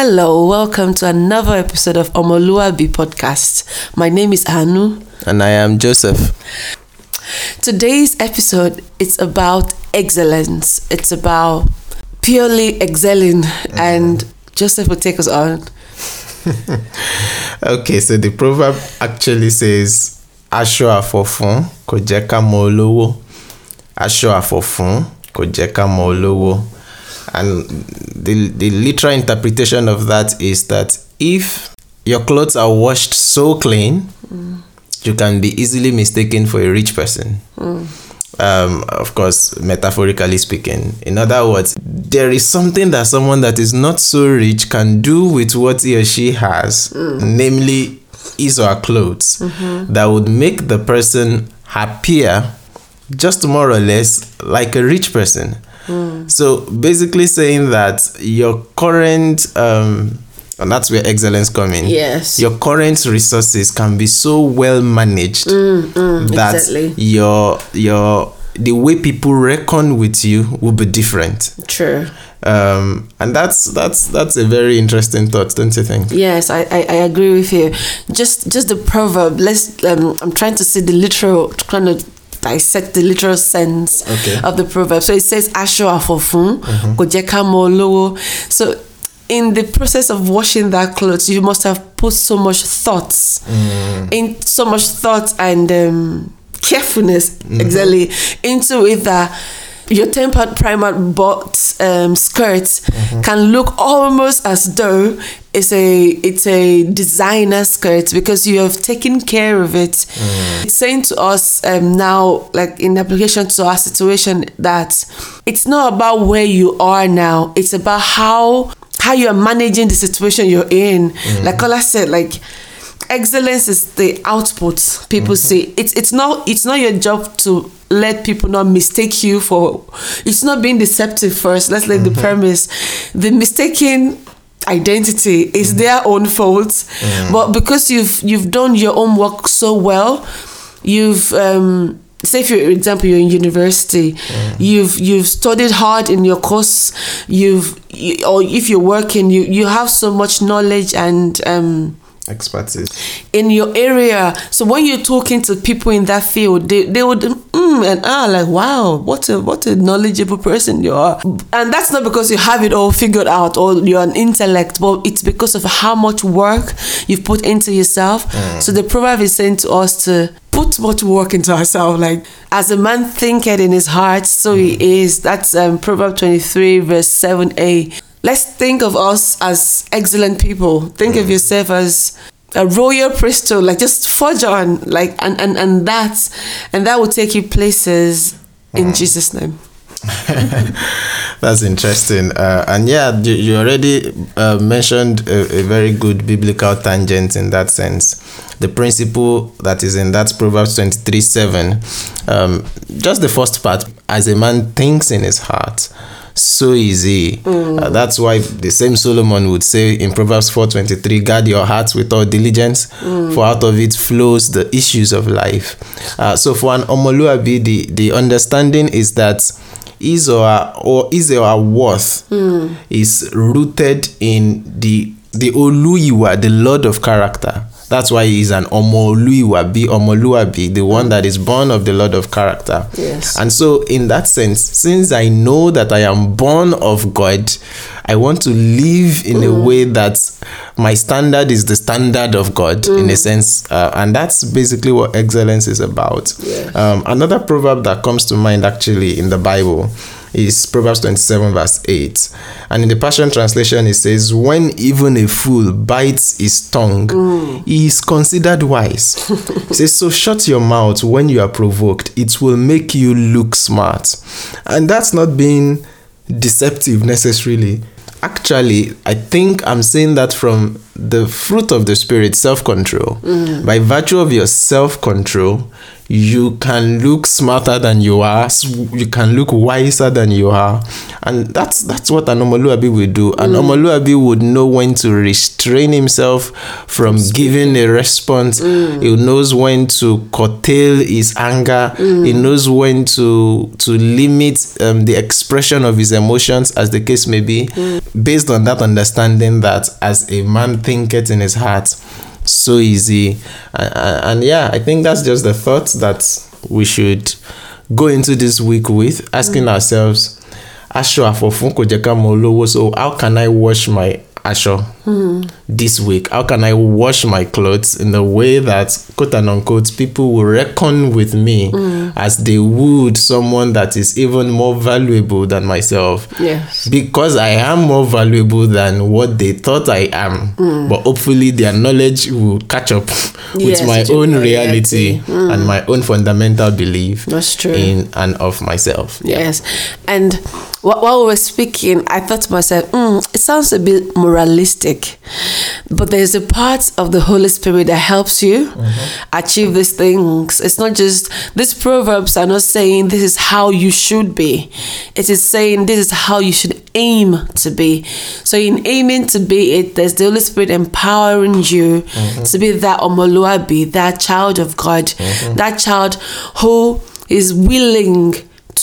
Hello, welcome to another episode of Omoluabi podcast. My name is Anu. And I am Joseph. Today's episode is about excellence. It's about purely excelling, and Joseph will take us on. Okay, so the proverb actually says, Aṣọ àfọ̀fún kò jẹ́ ká mọ olówó. Aṣọ àfọ̀fún kò jẹ́ ká mọ olówó. And the literal interpretation of that is that if your clothes are washed so clean, you can be easily mistaken for a rich person. Of course, metaphorically speaking. In other words, there is something that someone that is not so rich can do with what he or she has, namely his or her clothes, that would make the person appear just more or less like a rich person. So basically saying that your current, and that's where excellence comes in. Yes. Your current resources can be so well managed that exactly. the way people reckon with you will be different. True. And that's a very interesting thought, don't you think? Yes, I agree with you. Just the proverb. I'm trying to see the literal, trying to dissect the literal sense of the proverb. So it says Aṣọ àfọ̀fún kò jẹ́ ká mọ olówó. So in the process of washing that clothes, you must have put so much thoughts and carefulness exactly into it that your tempered primer bought skirt can look almost as though it's a designer skirt because you have taken care of it. It's saying to us now, like in application to our situation, that it's not about where you are now, it's about how you are managing the situation you're in. Like Ola said, like excellence is the output people see. It's not your job to let people not mistake you for. It's not being deceptive first. Let's lay the premise. The mistaken identity is their own fault, but because you've done your own work so well, you've say for example you're in university, you've studied hard in your course, or if you're working, you have so much knowledge and expertise in your area. So when you're talking to people in that field, they would like, wow, what a knowledgeable person you are. And that's not because you have it all figured out or you're an intellect, but it's because of how much work you've put into yourself. So the proverb is saying to us to put much work into ourselves. Like, as a man thinketh in his heart, so he is. That's Proverbs 23 verse 7a. Let's think of us as excellent people. Think of yourself as a royal priesthood, like just forge on, like and that will take you places in Jesus' name. That's interesting. And yeah, you already mentioned a very good biblical tangent in that sense. The principle that is in that Proverbs 23:7, just the first part, as a man thinks in his heart, so easy. That's why the same Solomon would say in Proverbs 4:23, guard your heart with all diligence, for out of it flows the issues of life. So for an Omoluabi, the understanding is that his or her worth is rooted in the Oluyiwa, the Lord of character. That's why he is an Omoluabi, the one that is born of the Lord of character. Yes. And so in that sense, since I know that I am born of God, I want to live in a way that my standard is the standard of God, in a sense. And that's basically what excellence is about. Yes. Another proverb that comes to mind actually in the Bible is Proverbs 27 verse 8. And in the Passion Translation, it says, when even a fool bites his tongue, he is considered wise. It says, so shut your mouth when you are provoked. It will make you look smart. And that's not being deceptive necessarily. Actually, I think I'm saying that from the fruit of the Spirit, self-control. By virtue of your self-control, you can look smarter than you are. You can look wiser than you are. And that's what an Omoluabi will do. An Omoluabi would know when to restrain himself from giving a response. He knows when to curtail his anger. He knows when to limit the expression of his emotions, as the case may be, based on that understanding that as a man thinketh in his heart, so easy. And yeah, I think that's just the thought that we should go into this week with, asking ourselves, so how can I wash my Asho this week? How can I wash my clothes in a way that, quote and unquote, people will reckon with me as they would someone that is even more valuable than myself? Yes. Because I am more valuable than what they thought I am. But hopefully their knowledge will catch up with my own reality and my own fundamental belief in and of myself. Yes. And while we were speaking, I thought to myself, it sounds a bit moralistic, but there's a part of the Holy Spirit that helps you achieve these things. It's not just, these proverbs are not saying this is how you should be. It is saying this is how you should aim to be. So in aiming to be it, there's the Holy Spirit empowering you to be that Omoluabi, that child of God, that child who is willing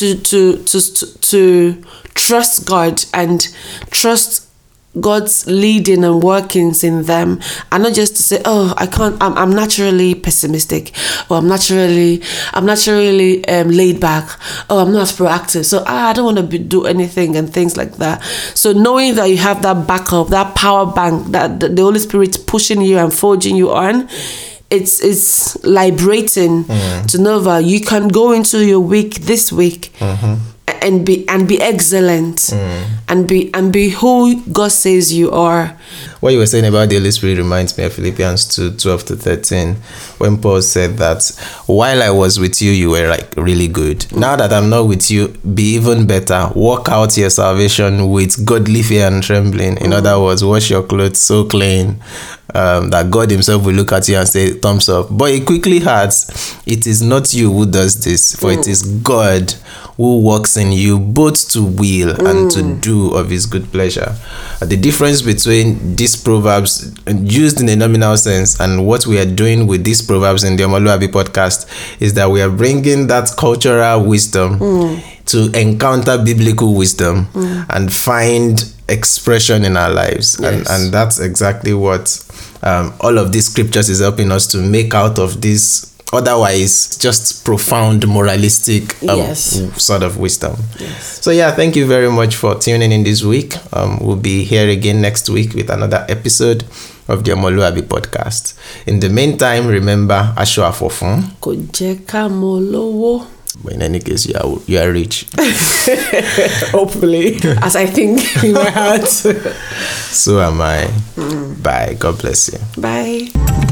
to trust God and trust God's leading and workings in them, and not just to say, I'm naturally pessimistic, or I'm naturally laid back, I'm not as proactive, so I don't want to do anything and things like that. So knowing that you have that backup, that power bank, that the Holy Spirit's pushing you and forging you on, it's liberating to know that you can go into your week this week and be excellent and be who God says you are. What you were saying about the Holy Spirit reminds me of Philippians 2:12-13, when Paul said that while I was with you, you were like really good. Now that I'm not with you, be even better. Work out your salvation with godly fear and trembling. In other words, wash your clothes so clean that God himself will look at you and say, thumbs up. But he quickly adds, it is not you who does this, for it is God who works in you both to will and to do of his good pleasure. The difference between these proverbs used in a nominal sense and what we are doing with these proverbs in the Omoluabi podcast is that we are bringing that cultural wisdom to encounter biblical wisdom and find expression in our lives. Yes. And that's exactly what all of these scriptures is helping us to make out of this otherwise just profound moralistic sort of wisdom. Yes. So yeah, thank you very much for tuning in this week. We'll be here again next week with another episode of the Omoluabi podcast. In the meantime, remember, Asho Afofun Kojeka Molowo. But in any case, you are rich. Hopefully, as I think in my heart. So am I. Bye. God bless you. Bye.